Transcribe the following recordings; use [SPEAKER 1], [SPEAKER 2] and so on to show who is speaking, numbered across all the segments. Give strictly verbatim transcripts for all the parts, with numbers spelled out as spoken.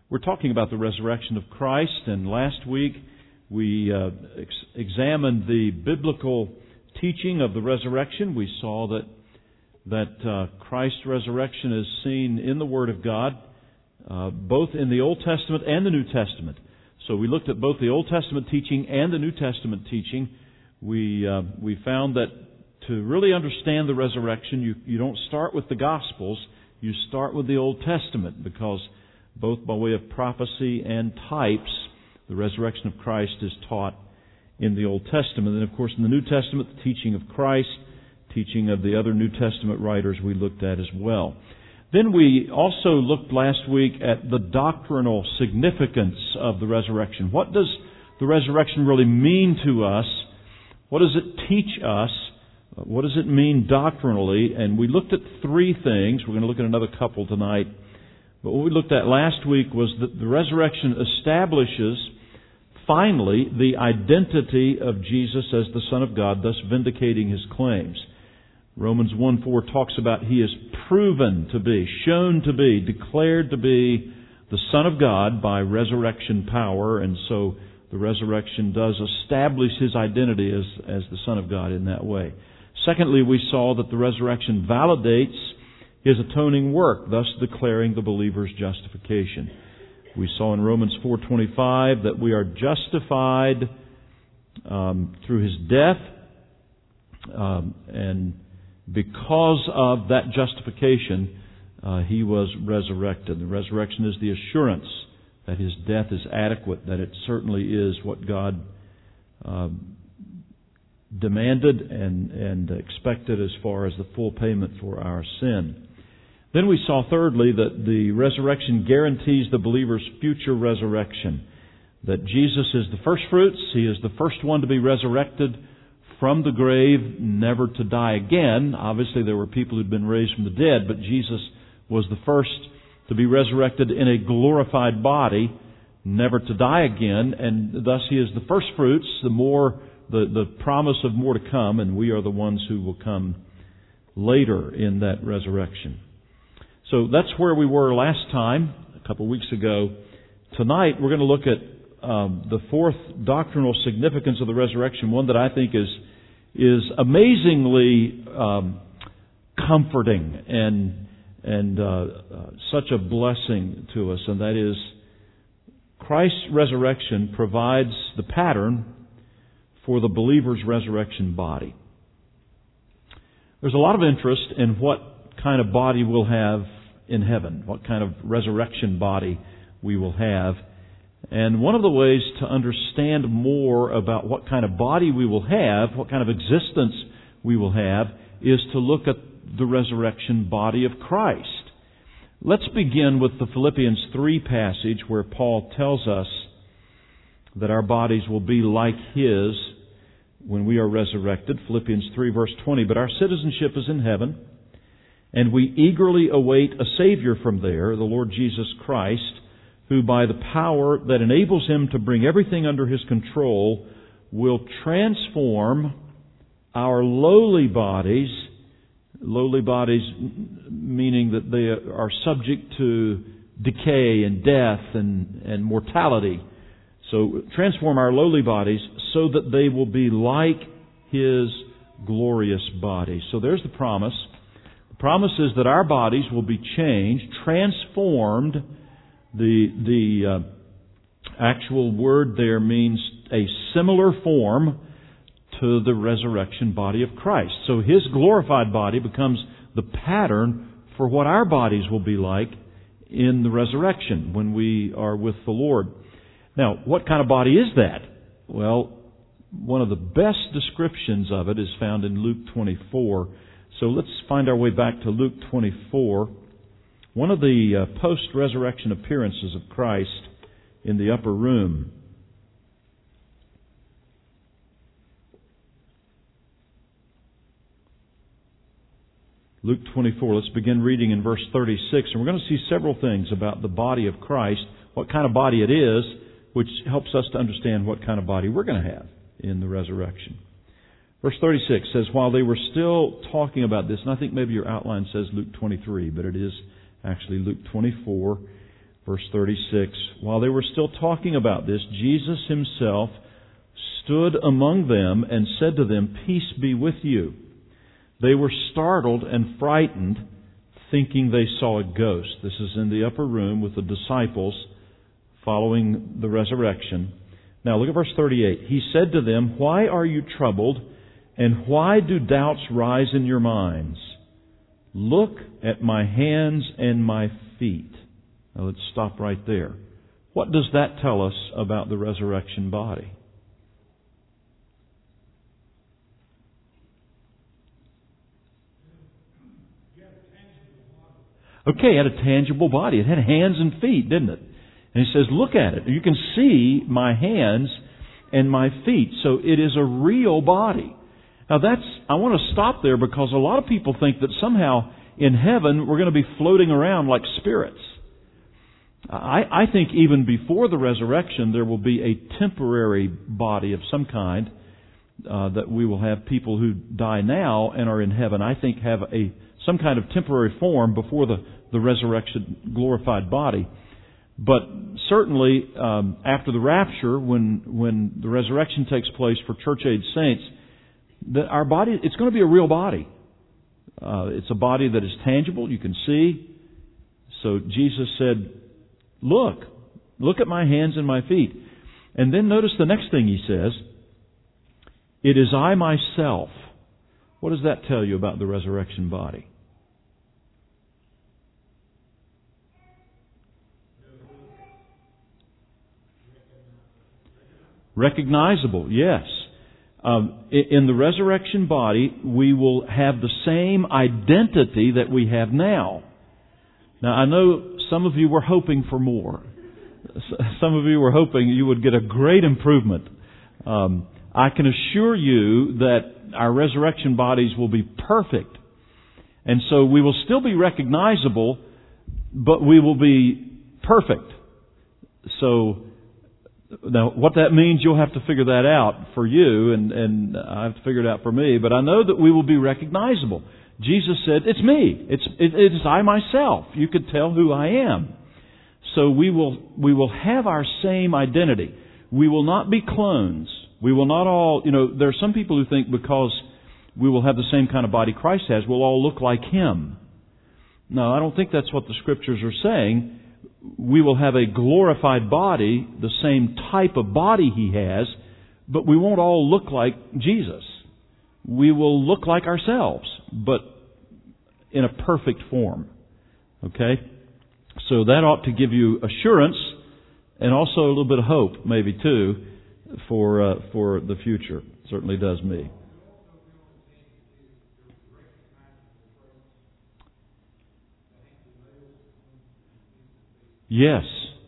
[SPEAKER 1] We're talking about the resurrection of Christ, and last week we uh, ex- examined the biblical teaching of the resurrection. We saw that that uh, Christ's resurrection is seen in the Word of God, uh, both in the Old Testament and the New Testament. So we looked at both the Old Testament teaching and the New Testament teaching. We uh, we found that to really understand the resurrection, you, you don't start with the Gospels, you start with the Old Testament, because both by way of prophecy and types, the resurrection of Christ is taught in the Old Testament. And of course in the New Testament, the teaching of Christ, teaching of the other New Testament writers we looked at as well. Then we also looked last week at the doctrinal significance of the resurrection. What does the resurrection really mean to us? What does it teach us? What does it mean doctrinally? And we looked at three things. We're going to look at another couple tonight. But what we looked at last week was that the resurrection establishes, finally, the identity of Jesus as the Son of God, thus vindicating His claims. Romans one four talks about He is proven to be, shown to be, declared to be the Son of God by resurrection power, and so the resurrection does establish His identity as, as the Son of God in that way. Secondly, we saw that the resurrection validates His atoning work, thus declaring the believer's justification. We saw in Romans four twenty-five that we are justified um, through His death, um, and because of that justification, uh, He was resurrected. The resurrection is the assurance that His death is adequate, that it certainly is what God uh, demanded and, and expected as far as the full payment for our sin. Then we saw thirdly that the resurrection guarantees the believer's future resurrection. That Jesus is the first fruits, He is the first one to be resurrected from the grave, never to die again. Obviously there were people who'd been raised from the dead, but Jesus was the first to be resurrected in a glorified body, never to die again, and thus He is the first fruits, the more the, the promise of more to come, and we are the ones who will come later in that resurrection. So that's where we were last time, a couple of weeks ago. Tonight we're going to look at um, the fourth doctrinal significance of the resurrection, one that I think is is amazingly um, comforting and and uh, uh, such a blessing to us, and that is Christ's resurrection provides the pattern for the believer's resurrection body. There's a lot of interest in what kind of body we'll have in heaven, what kind of resurrection body we will have. And one of the ways to understand more about what kind of body we will have, what kind of existence we will have, is to look at the resurrection body of Christ. Let's begin with the Philippians three passage where Paul tells us that our bodies will be like His when we are resurrected. Philippians three verse twenty, "But our citizenship is in heaven, and we eagerly await a Savior from there, the Lord Jesus Christ, who by the power that enables Him to bring everything under His control will transform our lowly bodies," lowly bodies meaning that they are subject to decay and death and, and mortality. So transform our lowly bodies so that they will be like His glorious body. So there's the promise. Promise is that our bodies will be changed, transformed. The the uh, actual word there means a similar form to the resurrection body of Christ. So His glorified body becomes the pattern for what our bodies will be like in the resurrection when we are with the Lord. Now, what kind of body is that? Well, one of the best descriptions of it is found in Luke twenty-four. So let's find our way back to Luke twenty-four. One of the uh, post-resurrection appearances of Christ in the upper room. Luke twenty-four, let's begin reading in verse thirty-six. And we're going to see several things about the body of Christ, what kind of body it is, which helps us to understand what kind of body we're going to have in the resurrection. Verse thirty-six says, "While they were still talking about this," and I think maybe your outline says Luke twenty-three, but it is actually Luke twenty-four. Verse thirty-six, while they were still talking about this, Jesus Himself stood among them and said to them, "Peace be with you." They were startled and frightened, thinking they saw a ghost. This is in the upper room with the disciples following the resurrection. Now look at verse thirty-eight. He said to them, "Why are you troubled, and why do doubts rise in your minds? Look at my hands and my feet." Now let's stop right there. What does that tell us about the resurrection body? Okay, it had a tangible body. It had hands and feet, didn't it? And He says, look at it. You can see my hands and my feet. So it is a real body. Now that's, I want to stop there because a lot of people think that somehow in heaven we're going to be floating around like spirits. I, I think even before the resurrection there will be a temporary body of some kind, uh, that we will have people who die now and are in heaven. I think have a some kind of temporary form before the, the resurrection glorified body. But certainly um, after the rapture, when when the resurrection takes place for church-age saints, that our body, it's going to be a real body. Uh, it's a body that is tangible, you can see. So Jesus said, look, look at my hands and my feet. And then notice the next thing He says, it is I myself. What does that tell you about the resurrection body? Recognizable, yes. Um, in the resurrection body, we will have the same identity that we have now. Now, I know some of you were hoping for more. Some of you were hoping you would get a great improvement. Um, I can assure you that our resurrection bodies will be perfect. And so we will still be recognizable, but we will be perfect. So, now, what that means, you'll have to figure that out for you, and, and I have to figure it out for me. But I know that we will be recognizable. Jesus said, it's me. It's, it, it is I myself. You could tell who I am. So we will, we will have our same identity. We will not be clones. We will not all, you know, there are some people who think because we will have the same kind of body Christ has, we'll all look like Him. No, I don't think that's what the Scriptures are saying. We will have a glorified body, the same type of body He has, but we won't all look like Jesus. We will look like ourselves, but in a perfect form. Okay? So that ought to give you assurance and also a little bit of hope, maybe too, for uh, for the future. It certainly does me. Yes.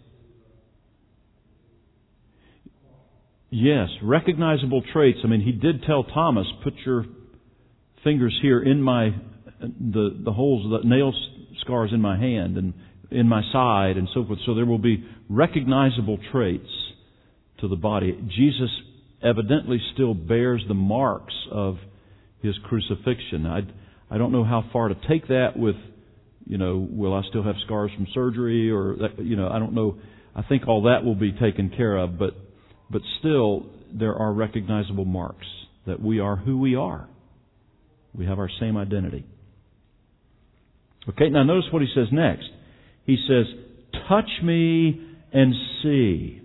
[SPEAKER 1] Yes, recognizable traits. I mean, He did tell Thomas, put your fingers here in my, the, the holes, the nail scars in my hand and in my side and so forth. So there will be recognizable traits to the body. Jesus evidently still bears the marks of His crucifixion. I, I don't know how far to take that with, you know, will I still have scars from surgery or, that, you know, I don't know. I think all that will be taken care of, but but still there are recognizable marks that we are who we are. We have our same identity. Okay, now notice what He says next. He says, touch me and see.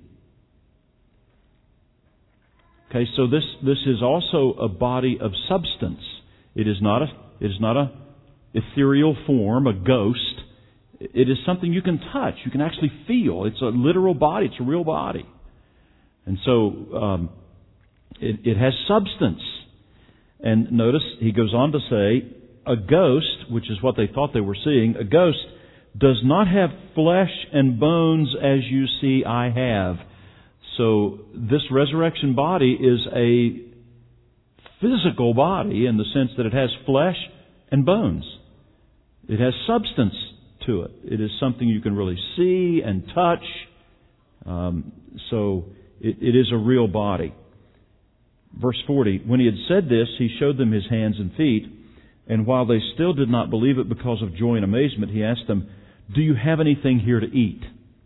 [SPEAKER 1] Okay, so this, this is also a body of substance. It is not a, it is not a ethereal form, a ghost. It is something you can touch. You can actually feel. It's a literal body. It's a real body. And so um, it, it has substance. And notice he goes on to say, a ghost, which is what they thought they were seeing, a ghost does not have flesh and bones as you see I have. So this resurrection body is a physical body in the sense that it has flesh and bones. It has substance to it. It is something you can really see and touch. Um, so it, it is a real body. Verse forty, when He had said this, He showed them His hands and feet. And while they still did not believe it because of joy and amazement, He asked them, do you have anything here to eat?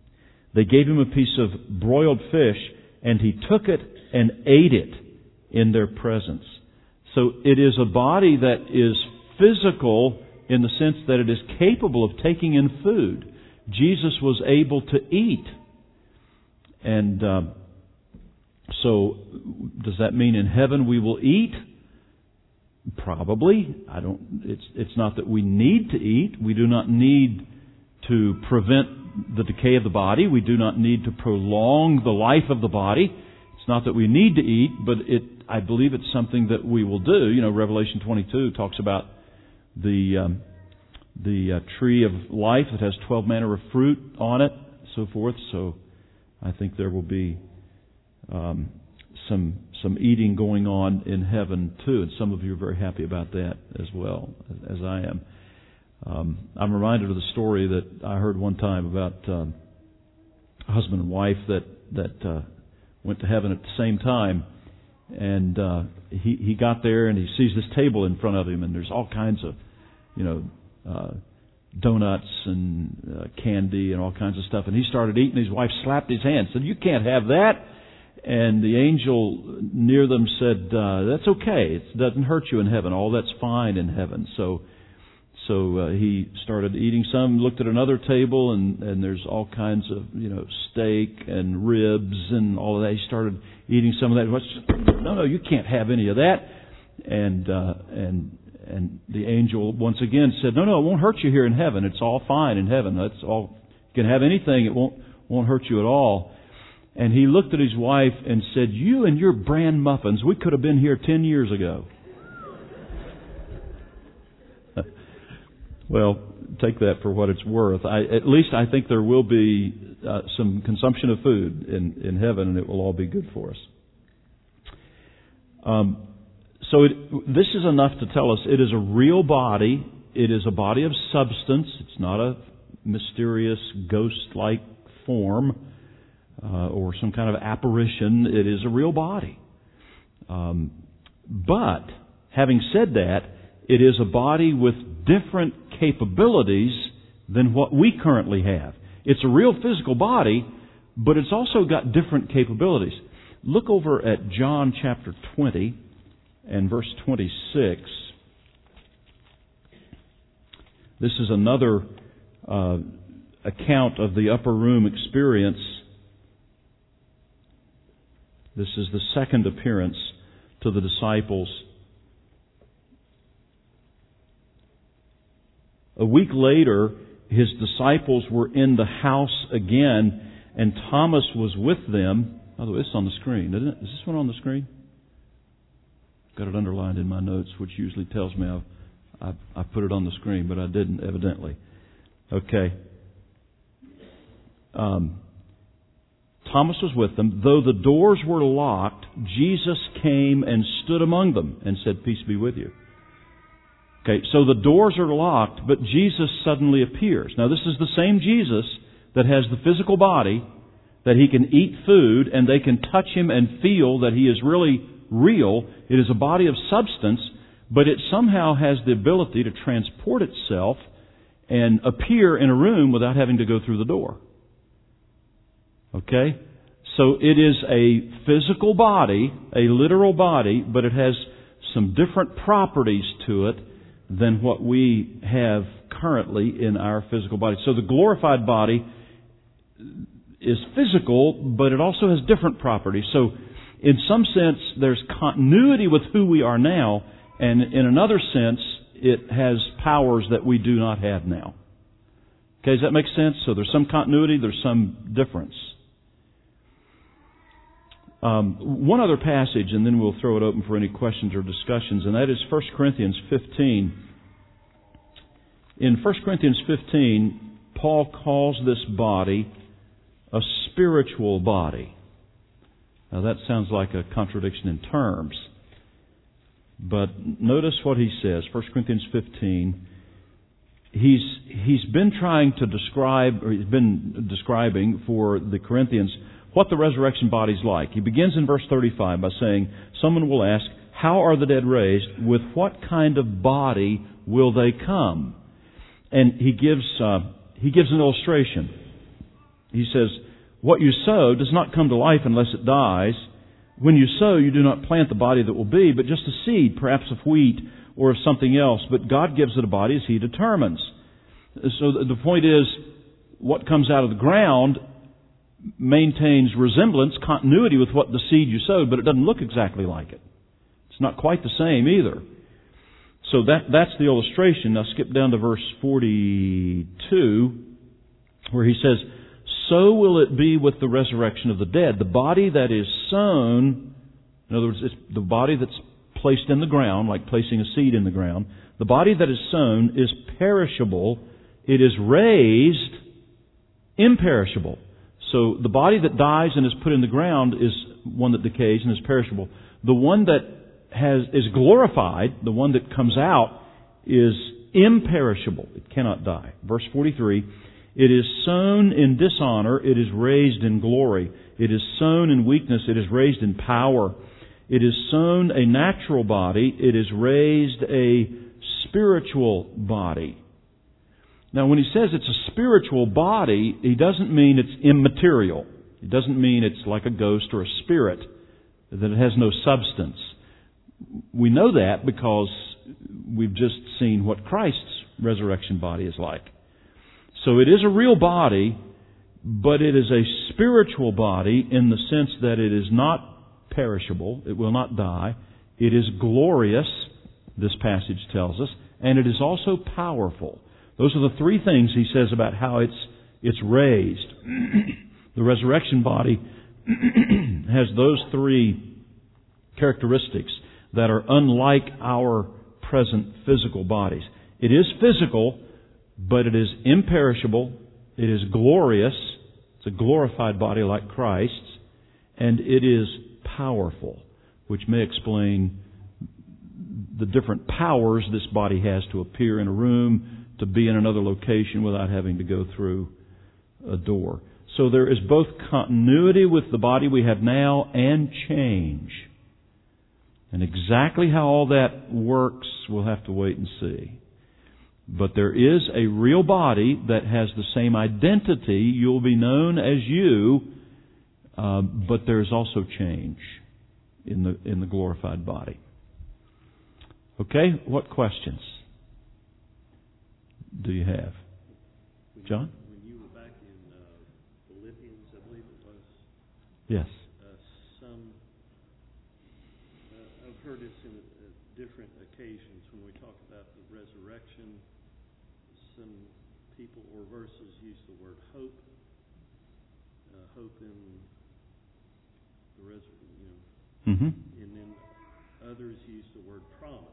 [SPEAKER 1] They gave him a piece of broiled fish, and he took it and ate it in their presence. So it is a body that is physical in the sense that it is capable of taking in food. Jesus was able to eat. And uh, so does that mean in heaven we will eat? Probably. I don't. It's it's not that we need to eat. We do not need to prevent the decay of the body. We do not need to prolong the life of the body. It's not that we need to eat, but it. I believe it's something that we will do. You know, Revelation twenty-two talks about the um, the uh, tree of life that has twelve manner of fruit on it, so forth. So I think there will be um, some some eating going on in heaven too, and some of you are very happy about that as well, as I am. Um, I'm reminded of the story that I heard one time about um, a husband and wife that that uh, went to heaven at the same time, and uh, he he got there and he sees this table in front of him, and there's all kinds of, you know, uh, donuts and uh, candy and all kinds of stuff, and he started eating. His wife slapped his hand, said, "You can't have that." And the angel near them said, uh, "That's okay. It doesn't hurt you in heaven. All that's fine in heaven." So. So uh, he started eating some, looked at another table, and, and there's all kinds of, you know, steak and ribs and all of that. He started eating some of that. No, no, you can't have any of that. And uh, and and the angel once again said, "No, no, it won't hurt you here in heaven. It's all fine in heaven. That's all. You can have anything. It won't won't hurt you at all." And he looked at his wife and said, "You and your bran muffins, we could have been here ten years ago." Well, take that for what it's worth. I, at least I think there will be uh, some consumption of food in, in heaven, and it will all be good for us. Um, so it, this is enough to tell us it is a real body. It is a body of substance. It's not a mysterious ghost-like form uh, or some kind of apparition. It is a real body. Um, but having said that, it is a body with different capabilities than what we currently have. It's a real physical body, but it's also got different capabilities. Look over at John chapter twenty and verse twenty-six. This is another uh, account of the upper room experience. This is the second appearance to the disciples. A week later, his disciples were in the house again, and Thomas was with them. By the way, it's on the screen, isn't it? Is this one on the screen? I've got it underlined in my notes, which usually tells me I've, I've, I put it on the screen, but I didn't, evidently. Okay. Um, Thomas was with them. Though the doors were locked, Jesus came and stood among them and said, "Peace be with you." Okay, so the doors are locked, but Jesus suddenly appears. Now, this is the same Jesus that has the physical body, that he can eat food, and they can touch him and feel that he is really real. It is a body of substance, but it somehow has the ability to transport itself and appear in a room without having to go through the door. Okay? So it is a physical body, a literal body, but it has some different properties to it than what we have currently in our physical body. So the glorified body is physical, but it also has different properties. So in some sense, there's continuity with who we are now, and in another sense, it has powers that we do not have now. Okay, does that make sense? So there's some continuity, there's some difference. Um, one other passage, and then we'll throw it open for any questions or discussions, and that is First Corinthians fifteen. In First Corinthians fifteen, Paul calls this body a spiritual body. Now that sounds like a contradiction in terms, but notice what he says. First Corinthians fifteen. He's he's been trying to describe, or he's been describing for the Corinthians what the resurrection body's like. He begins in verse thirty-five by saying, "Someone will ask, how are the dead raised? With what kind of body will they come?" And he gives uh, he gives an illustration. He says, what you sow does not come to life unless it dies. When you sow, you do not plant the body that will be, but just a seed, perhaps of wheat or of something else. But God gives it a body as He determines. So the point is, what comes out of the ground maintains resemblance, continuity with what the seed you sowed, but it doesn't look exactly like it. It's not quite the same either. So that that's the illustration. Now skip down to verse forty-two, where he says, "So will it be with the resurrection of the dead. The body that is sown," in other words, it's the body that's placed in the ground, like placing a seed in the ground. "The body that is sown is perishable. It is raised imperishable." So the body that dies and is put in the ground is one that decays and is perishable. The one that has is glorified, the one that comes out, is imperishable. It cannot die. Verse forty-three, "It is sown in dishonor, it is raised in glory. It is sown in weakness, it is raised in power. It is sown a natural body, it is raised a spiritual body." Now, when he says it's a spiritual body, he doesn't mean it's immaterial. He doesn't mean it's like a ghost or a spirit, that it has no substance. We know that because we've just seen what Christ's resurrection body is like. So it is a real body, but it is a spiritual body in the sense that it is not perishable, it will not die, it is glorious, this passage tells us, and it is also powerful. Those are the three things he says about how it's it's raised. The resurrection body has those three characteristics that are unlike our present physical bodies. It is physical, but it is imperishable. It is glorious. It's a glorified body like Christ's. And it is powerful, which may explain the different powers this body has to appear in a room, to be in another location without having to go through a door. So there is both continuity with the body we have now and change. And exactly how all that works, we'll have to wait and see. But there is a real body that has the same identity. You'll be known as you, uh, but there's also change in the in the glorified body. Okay, what questions do you have? John?
[SPEAKER 2] When you were back in uh, Philippians, I believe it was.
[SPEAKER 1] Yes.
[SPEAKER 2] Uh, some, uh, I've heard this in uh, different occasions when we talk about the resurrection. Some people or verses use the word hope. Uh, hope in the resurrection, you know.
[SPEAKER 1] Mm-hmm.
[SPEAKER 2] And then others use the word promise.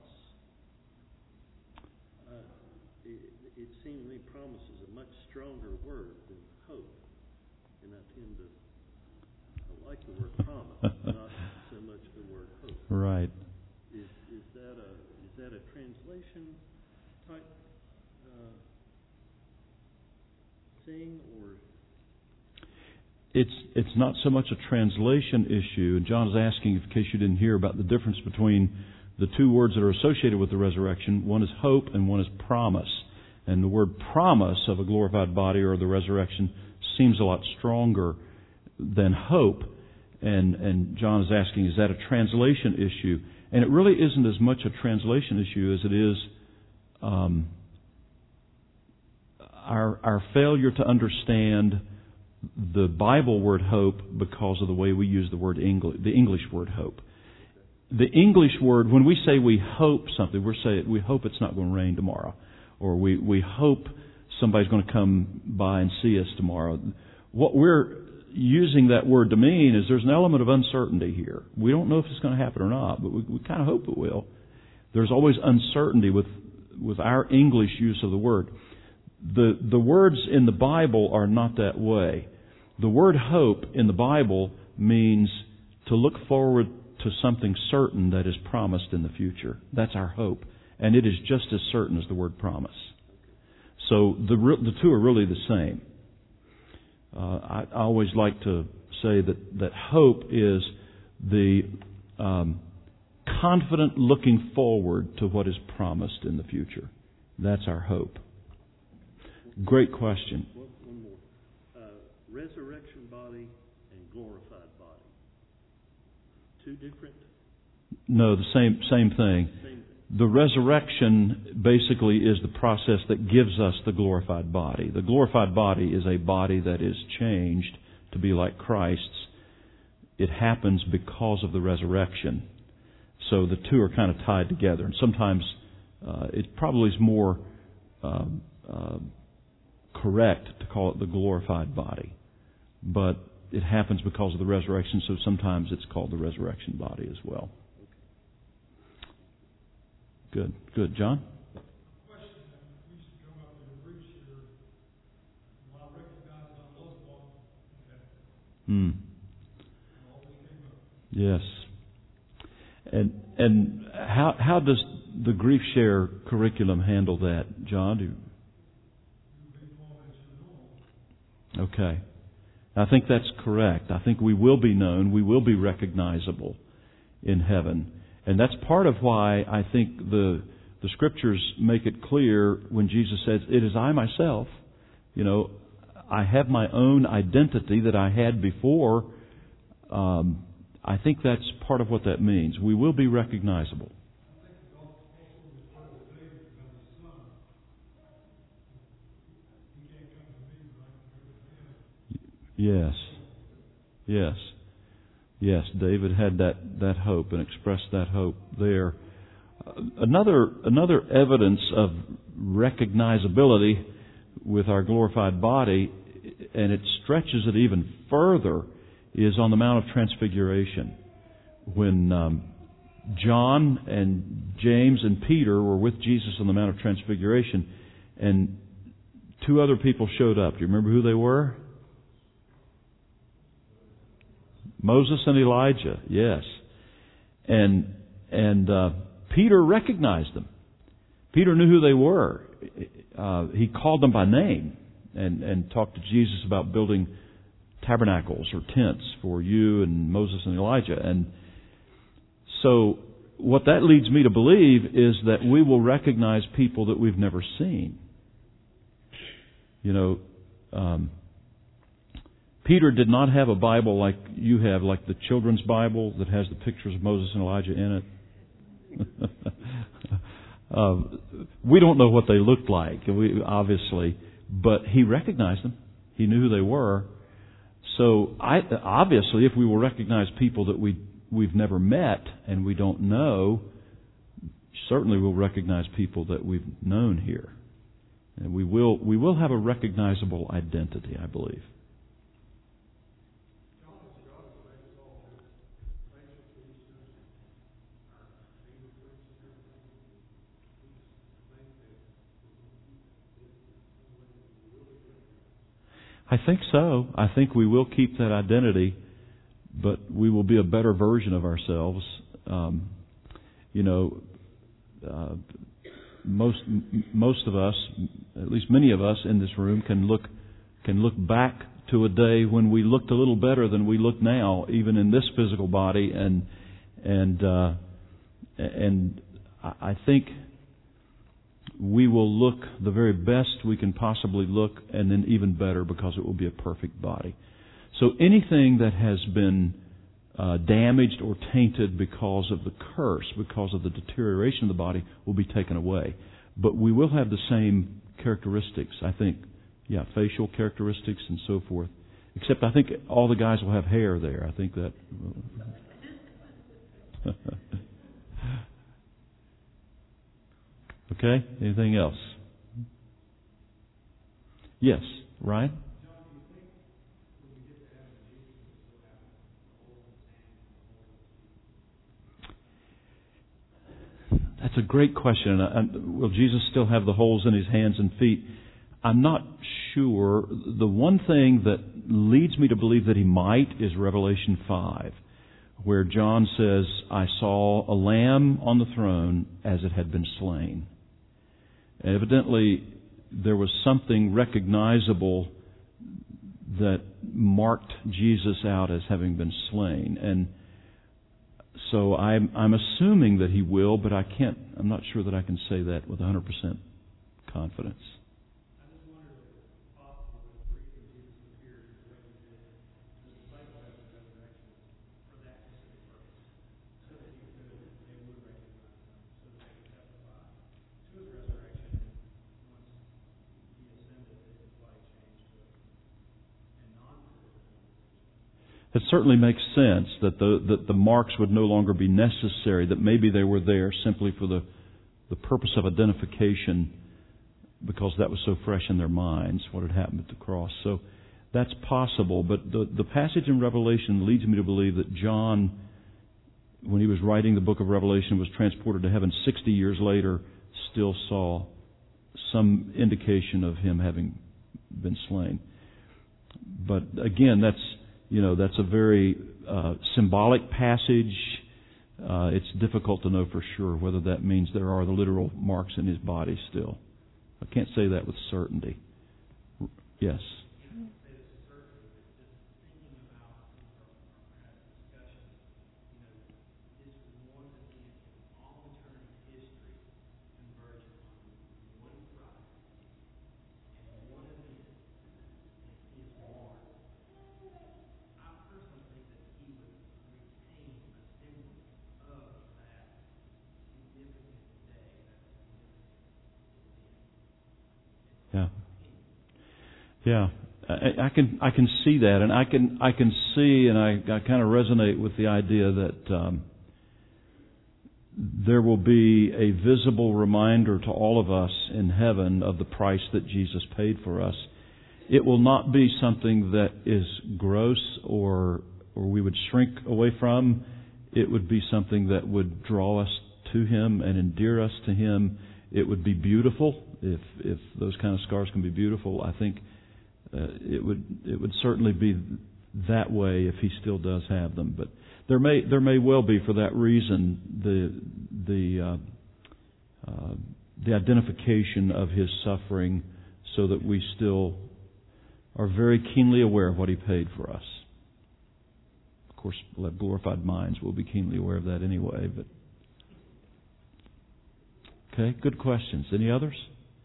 [SPEAKER 2] Uh, it, it seems to me promise is a much stronger word than hope. And I tend to I like the word promise, not so much the word hope.
[SPEAKER 1] Right.
[SPEAKER 2] Is is that a is that a translation type uh, thing, or?
[SPEAKER 1] It's it's not so much a translation issue. And John is asking, in case you didn't hear, about the difference between the two words that are associated with the resurrection. One is hope and one is promise. And the word promise of a glorified body or the resurrection seems a lot stronger than hope. And and John is asking, is that a translation issue? And it really isn't as much a translation issue as it is um, our our failure to understand the Bible word hope because of the way we use the word English, the English word hope. The English word, when we say we hope something, we're saying we hope it's not going to rain tomorrow, or we, we hope somebody's going to come by and see us tomorrow. What we're using that word to mean is there's an element of uncertainty here. We don't know if it's going to happen or not, but we, we kind of hope it will. There's always uncertainty with with our English use of the word. The the words in the Bible are not that way. The word hope in the Bible means to look forward to something certain that is promised in the future. That's our hope. And it is just as certain as the word promise. So the the two are really the same. Uh, I, I always like to say that, that hope is the um, confident looking forward to what is promised in the future. That's our hope. Great question.
[SPEAKER 2] One more. Uh, resurrection body and glorified body. Two different?
[SPEAKER 1] No, the same same thing.
[SPEAKER 2] Same.
[SPEAKER 1] The resurrection basically is the process that gives us the glorified body. The glorified body is a body that is changed to be like Christ's. It happens because of the resurrection. So the two are kind of tied together. And sometimes uh, it probably is more uh, uh, correct to call it the glorified body. But it happens because of the resurrection, so sometimes it's called the resurrection body as well. Good. Good. John?
[SPEAKER 3] Question that used to come up in the briefs here. When I recognized I loved one,
[SPEAKER 1] Hmm.
[SPEAKER 3] always came up.
[SPEAKER 1] Yes. And and how how does the Grief Share curriculum handle that, John? Do Okay. I think that's correct. I think we will be known, we will be recognizable in heaven. And that's part of why I think the the Scriptures make it clear when Jesus says, "It is I myself." You know, I have my own identity that I had before. Um, I think that's part of what that means. We will be recognizable. Yes. Yes. Yes, David had that, that hope and expressed that hope there. Uh, another another evidence of recognizability with our glorified body, and it stretches it even further, is on the Mount of Transfiguration. When um, John and James and Peter were with Jesus on the Mount of Transfiguration, and two other people showed up. Do you remember who they were? Moses and Elijah, yes. And and uh, Peter recognized them. Peter knew who they were. Uh, he called them by name and, and talked to Jesus about building tabernacles or tents for you and Moses and Elijah. And so what that leads me to believe is that we will recognize people that we've never seen. You know, um, Peter did not have a Bible like you have, like the children's Bible that has the pictures of Moses and Elijah in it. uh, we don't know what they looked like, we, obviously, but he recognized them. He knew who they were. So, I, obviously, if we will recognize people that we we've never met and we don't know, certainly we'll recognize people that we've known here, and we will we will have a recognizable identity, I believe. I think so. I think we will keep that identity, but we will be a better version of ourselves. Um, you know, uh, most most of us, at least many of us in this room, can look can look back to a day when we looked a little better than we look now, even in this physical body, and and uh, and I think we will look the very best we can possibly look, and then even better, because it will be a perfect body. So anything that has been uh, damaged or tainted because of the curse, because of the deterioration of the body, will be taken away. But we will have the same characteristics, I think. Yeah, facial characteristics and so forth. Except I think all the guys will have hair there. I think that... Okay, anything else? Yes, Ryan? That's a great question. Will Jesus still have the holes in his hands and feet? I'm not sure. The one thing that leads me to believe that he might is Revelation five, where John says, "I saw a lamb on the throne as it had been slain." Evidently, there was something recognizable that marked Jesus out as having been slain. And so I'm, I'm assuming that he will, but I can't, I'm not sure that I can say that with one hundred percent confidence. It certainly makes sense that the that the marks would no longer be necessary, that maybe they were there simply for the, the purpose of identification, because that was so fresh in their minds, what had happened at the cross. So that's possible, but the, the passage in Revelation leads me to believe that John, when he was writing the book of Revelation, was transported to heaven sixty years later, still saw some indication of him having been slain. But again, that's you know that's a very uh, symbolic passage. Uh, it's difficult to know for sure whether that means there are the literal marks in his body still. I can't say that with certainty. Yes. Yeah, yeah. I, I can I can see that, and I can I can see, and I, I kind of resonate with the idea that um, there will be a visible reminder to all of us in heaven of the price that Jesus paid for us. It will not be something that is gross or or we would shrink away from. It would be something that would draw us to Him and endear us to Him. It would be beautiful. If if those kind of scars can be beautiful, I think uh, it would it would certainly be that way if He still does have them. But there may there may well be, for that reason, the the uh, uh, the identification of His suffering, so that we still are very keenly aware of what He paid for us. Of course, we'll have glorified minds. We'll be keenly aware of that anyway. But okay, good questions. Any others?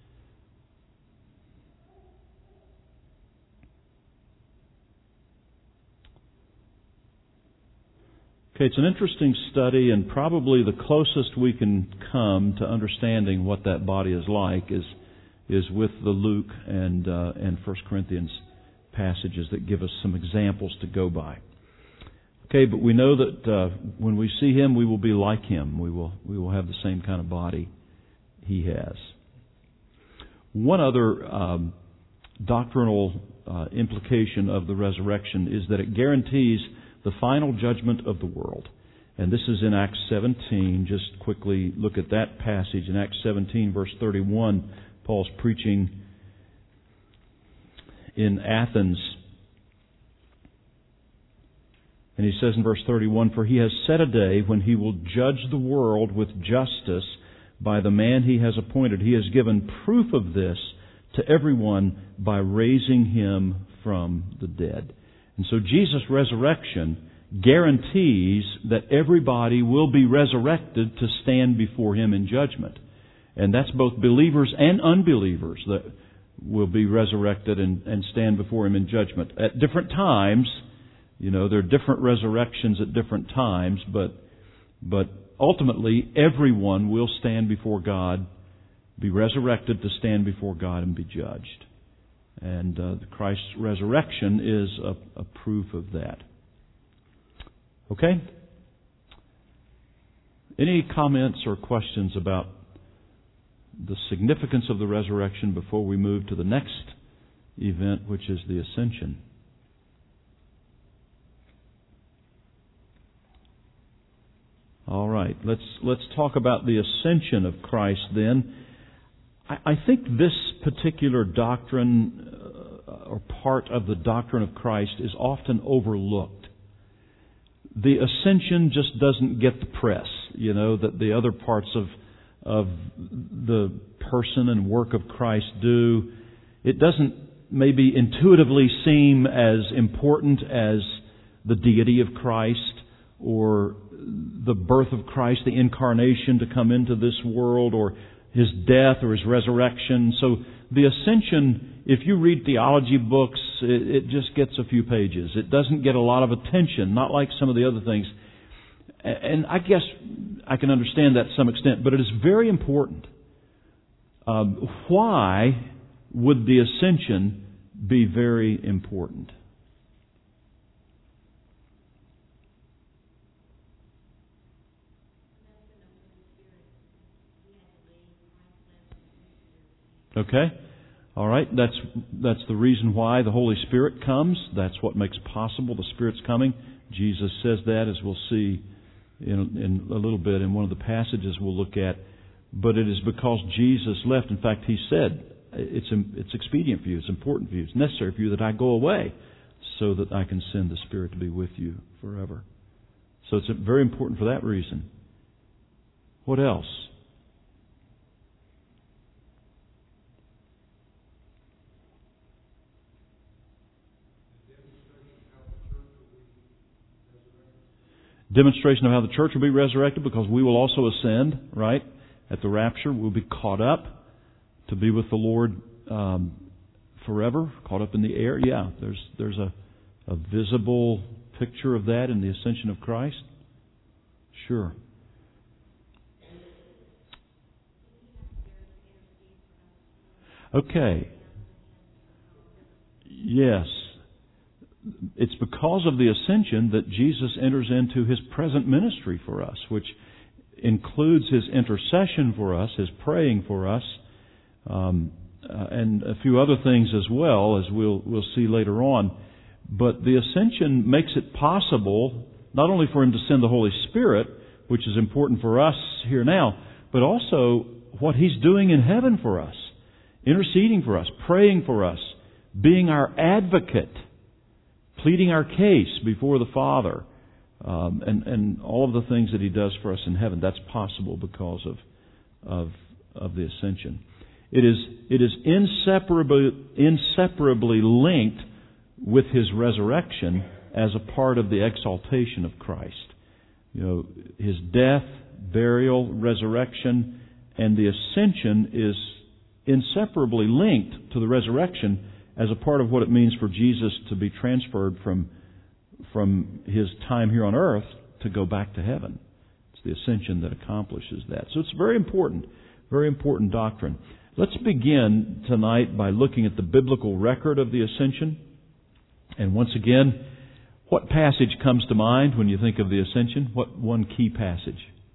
[SPEAKER 1] Okay, it's an interesting study, and probably the closest we can come to understanding what that body is like is is with the Luke and uh, and First Corinthians passages that give us some examples to go by. Okay, but we know that uh, when we see Him, we will be like Him. We will we will have the same kind of body He has. One other um, doctrinal uh, implication of the resurrection is that it guarantees the final judgment of the world. And this is in Acts seventeen. Just quickly look at that passage. In Acts seventeen, verse thirty-one, Paul's preaching in Athens. And he says in verse thirty-one, "For He has set a day when He will judge the world with justice by the man He has appointed. He has given proof of this to everyone by raising Him from the dead." And so Jesus' resurrection guarantees that everybody will be resurrected to stand before Him in judgment. And that's both believers and unbelievers that will be resurrected and, and stand before Him in judgment. At different times, you know, there are different resurrections at different times, but but ultimately everyone will stand before God, be resurrected to stand before God and be judged. And uh, Christ's resurrection is a, a proof of that. Okay? Any comments or questions about the significance of the resurrection before we move to the next event, which is the ascension? All right, let's let's talk about the ascension of Christ then. I think this particular doctrine uh, or part of the doctrine of Christ is often overlooked. The ascension just doesn't get the press, you know, that the other parts of of the person and work of Christ do. It doesn't maybe intuitively seem as important as the deity of Christ or the birth of Christ, the incarnation to come into this world, or His death or His resurrection. So the ascension, if you read theology books, it, it just gets a few pages. It doesn't get a lot of attention, not like some of the other things. And I guess I can understand that to some extent, but it is very important. Um, why would the ascension be very important? Okay? All right? That's that's the reason why the Holy Spirit comes. That's what makes possible the Spirit's coming. Jesus says that, as we'll see in, in a little bit in one of the passages we'll look at. But it is because Jesus left. In fact, He said, it's it's expedient for you, it's important for you, it's necessary for you that I go away so that I can send the Spirit to be with you forever. So it's very important for that reason. What else? Demonstration of how the church will be resurrected, because we will also ascend, right? At the rapture, we'll be caught up to be with the Lord um, forever, caught up in the air. Yeah, there's there's a, a visible picture of that in the ascension of Christ. Sure. Okay. Yes. It's because of the ascension that Jesus enters into His present ministry for us, which includes His intercession for us, His praying for us, um, uh, and a few other things as well, as we'll we'll see later on. But the ascension makes it possible not only for Him to send the Holy Spirit, which is important for us here now, but also what He's doing in heaven for us, interceding for us, praying for us, being our advocate, pleading our case before the Father, um, and, and all of the things that He does for us in heaven. That's possible because of of, of the ascension. It is it is inseparably inseparably linked with His resurrection as a part of the exaltation of Christ. You know, His death, burial, resurrection, and the ascension is inseparably linked to the resurrection as a part of what it means for Jesus to be transferred from from His time here on earth to go back to heaven. It's the ascension that accomplishes that. So it's very important, very important doctrine. Let's begin tonight by looking at the biblical record of the ascension. And once again, what passage comes to mind when you think of the ascension? What one key passage?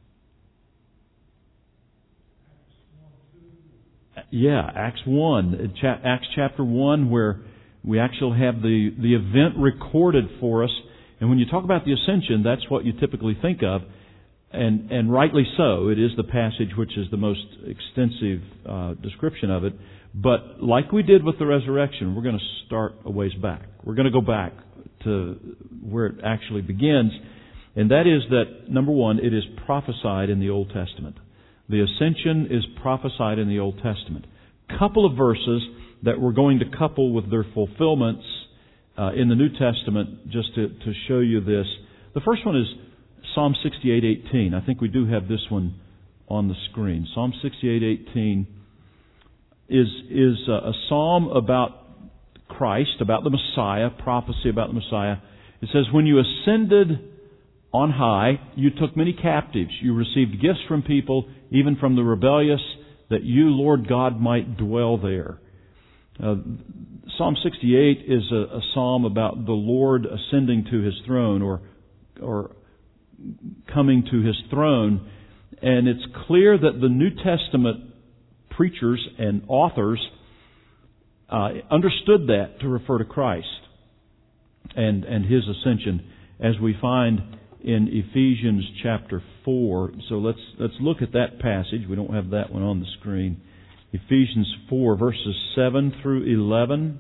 [SPEAKER 1] Yeah, Acts one, Acts chapter one, where we actually have the, the event recorded for us. And when you talk about the ascension, that's what you typically think of. And, and rightly so. It is the passage which is the most extensive uh, description of it. But like we did with the resurrection, we're going to start a ways back. We're going to go back to where it actually begins. And that is that, number one, it is prophesied in the Old Testament. The ascension is prophesied in the Old Testament. Couple of verses that we're going to couple with their fulfillments uh, in the New Testament, just to, to show you this. The first one is Psalm sixty-eight eighteen. I think we do have this one on the screen. Psalm sixty-eight eighteen is is a, a psalm about Christ, about the Messiah, prophecy about the Messiah. It says, "When you ascended on high, you took many captives. You received gifts from people, even from the rebellious, that you, Lord God, might dwell there." Uh, Psalm sixty-eight is a, a psalm about the Lord ascending to His throne, or or coming to His throne. And it's clear that the New Testament preachers and authors uh, understood that to refer to Christ and, and His ascension, as we find in Ephesians chapter four. So let's let's look at that passage. We don't have that one on the screen. Ephesians four, verses seven through eleven,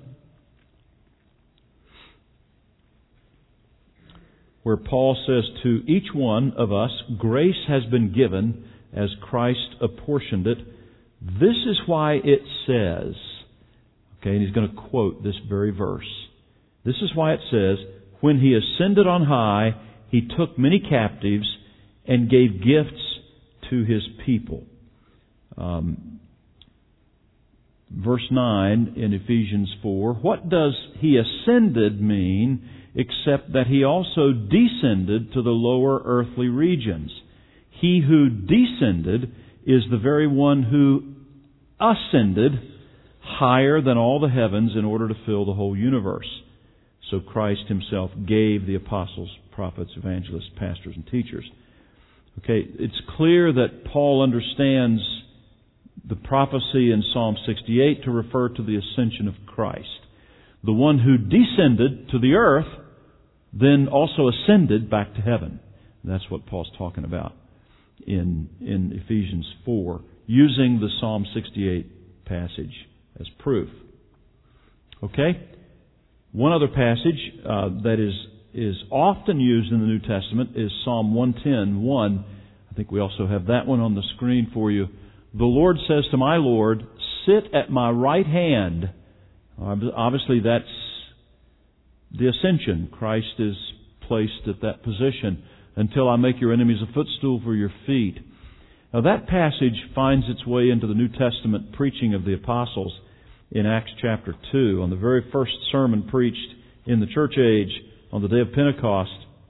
[SPEAKER 1] where Paul says, "To each one of us grace has been given as Christ apportioned it. This is why it says," okay, and he's going to quote this very verse. "This is why it says, when He ascended on high, He took many captives and gave gifts to His people." Um, verse nine in Ephesians four, "What does He ascended mean except that He also descended to the lower earthly regions? He who descended is the very one who ascended higher than all the heavens in order to fill the whole universe. So Christ Himself gave the apostles, prophets, evangelists, pastors, and teachers." Okay, it's clear that Paul understands the prophecy in Psalm sixty-eight to refer to the ascension of Christ. The one who descended to the earth then also ascended back to heaven. And that's what Paul's talking about in, in Ephesians four, using the Psalm sixty-eight passage as proof. Okay? One other passage uh, that is is often used in the New Testament is Psalm one ten, one. I think we also have that one on the screen for you. The Lord says to my Lord, sit at my right hand. Obviously that's the ascension. Christ is placed at that position until I make your enemies a footstool for your feet. Now that passage finds its way into the New Testament preaching of the apostles in Acts chapter two, on the very first sermon preached in the church age on the day of Pentecost.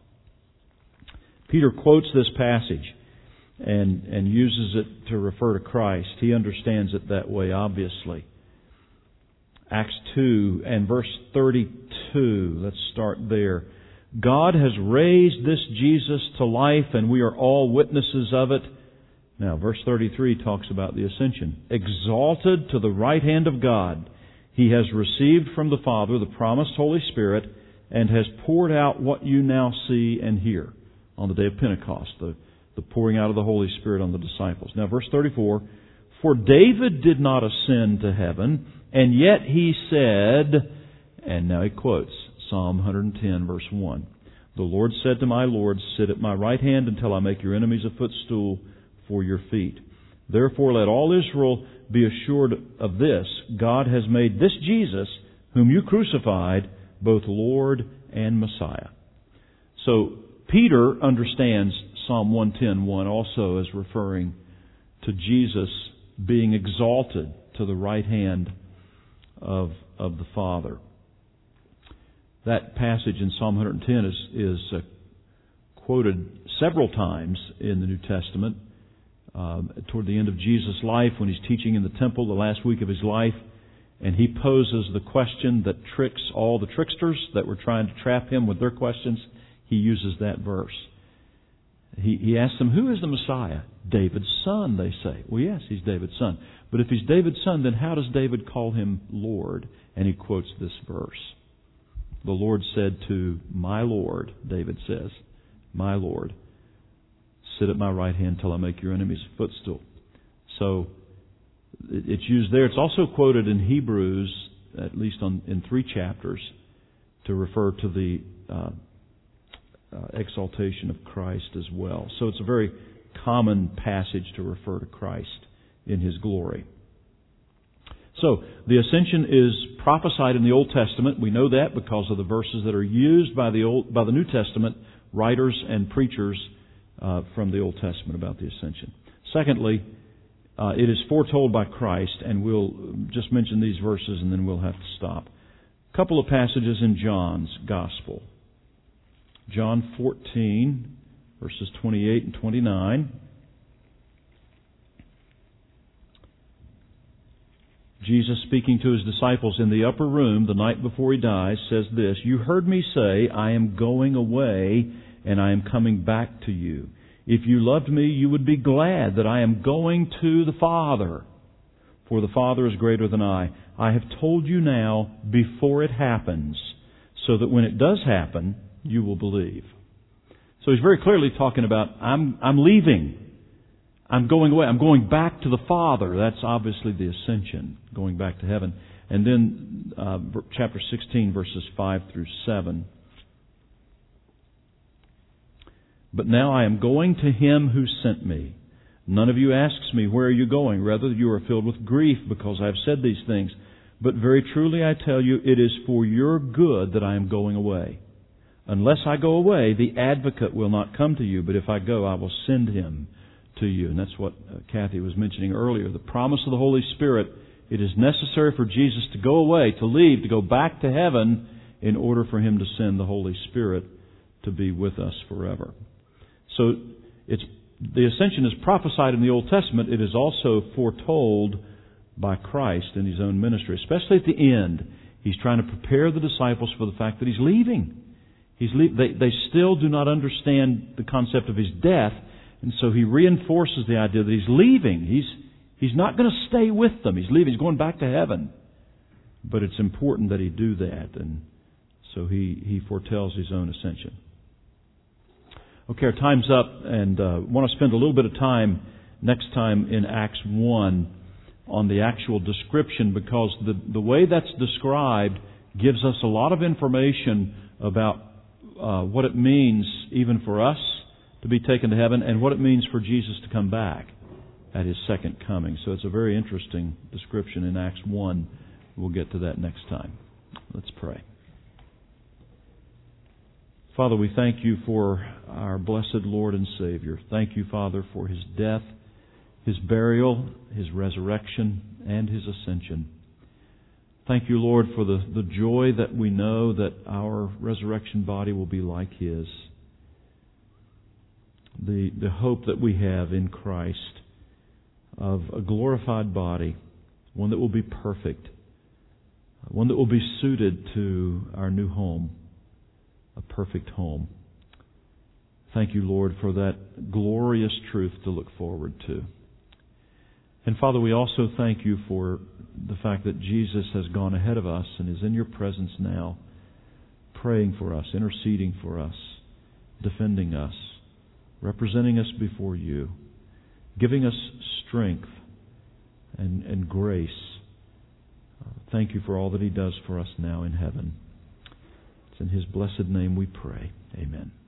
[SPEAKER 1] Peter quotes this passage and, and uses it to refer to Christ. He understands it that way, obviously. Acts two and verse thirty-two. Let's start there. God has raised this Jesus to life, and we are all witnesses of it. Now, verse thirty-three talks about the ascension. Exalted to the right hand of God, He has received from the Father the promised Holy Spirit and has poured out what you now see and hear on the day of Pentecost, the, the pouring out of the Holy Spirit on the disciples. Now, verse thirty-four, for David did not ascend to heaven, and yet he said, and now he quotes Psalm one ten, verse one, the Lord said to my Lord, sit at my right hand until I make your enemies a footstool for your feet. Therefore let all Israel be assured of this, God has made this Jesus, whom you crucified, both Lord and Messiah. So Peter understands Psalm one ten, one also as referring to Jesus being exalted to the right hand of, of the Father. That passage in Psalm one ten is, is uh, quoted several times in the New Testament. Um, toward the end of Jesus' life, when He's teaching in the temple, the last week of His life, and He poses the question that tricks all the tricksters that were trying to trap Him with their questions. He uses that verse. He, he asks them, who is the Messiah? David's son, they say. Well, yes, He's David's son. But if He's David's son, then how does David call Him Lord? And he quotes this verse. The Lord said to my Lord, David says, my Lord, sit at my right hand till I make your enemies a footstool. So it's used there. It's also quoted in Hebrews, at least on, in three chapters, to refer to the uh, uh, exaltation of Christ as well. So it's a very common passage to refer to Christ in His glory. So the ascension is prophesied in the Old Testament. We know that because of the verses that are used by the Old, by the New Testament writers and preachers uh, from the Old Testament about the ascension. Secondly, uh, it is foretold by Christ, and we'll just mention these verses and then we'll have to stop. A couple of passages in John's Gospel. John fourteen, verses twenty-eight and twenty-nine. Jesus, speaking to His disciples in the upper room the night before He dies, says this, you heard me say, I am going away and I am coming back to you. If you loved me, you would be glad that I am going to the Father, for the Father is greater than I. I have told you now before it happens, so that when it does happen, you will believe. So He's very clearly talking about, I'm, I'm leaving. I'm going away. I'm going back to the Father. That's obviously the ascension, going back to heaven. And then uh, chapter sixteen, verses five through seven. But now I am going to Him who sent me. None of you asks me, where are you going? Rather, you are filled with grief because I have said these things. But very truly I tell you, it is for your good that I am going away. Unless I go away, the Advocate will not come to you. But if I go, I will send Him to you. And that's what uh, Kathy was mentioning earlier. The promise of the Holy Spirit, it is necessary for Jesus to go away, to leave, to go back to heaven in order for Him to send the Holy Spirit to be with us forever. So it's the ascension is prophesied in the Old Testament. It is also foretold by Christ in His own ministry, especially at the end. He's trying to prepare the disciples for the fact that He's leaving. He's le- they, they still do not understand the concept of His death, and so He reinforces the idea that He's leaving. He's He's not going to stay with them. He's leaving. He's going back to heaven. But it's important that He do that. And so He, he foretells His own ascension. Okay, our time's up. And I uh, want to spend a little bit of time next time in Acts one on the actual description, because the, the way that's described gives us a lot of information about uh, what it means even for us to be taken to heaven and what it means for Jesus to come back at His second coming. So it's a very interesting description in Acts one. We'll get to that next time. Let's pray. Father, we thank You for our blessed Lord and Savior. Thank You, Father, for His death, His burial, His resurrection, and His ascension. Thank You, Lord, for the, the joy that we know that our resurrection body will be like His. The, the hope that we have in Christ of a glorified body, one that will be perfect, one that will be suited to our new home, a perfect home. Thank You, Lord, for that glorious truth to look forward to. And Father, we also thank You for the fact that Jesus has gone ahead of us and is in Your presence now, praying for us, interceding for us, defending us, representing us before You, giving us strength and, and grace. Uh, thank You for all that He does for us now in heaven. It's in His blessed name we pray. Amen.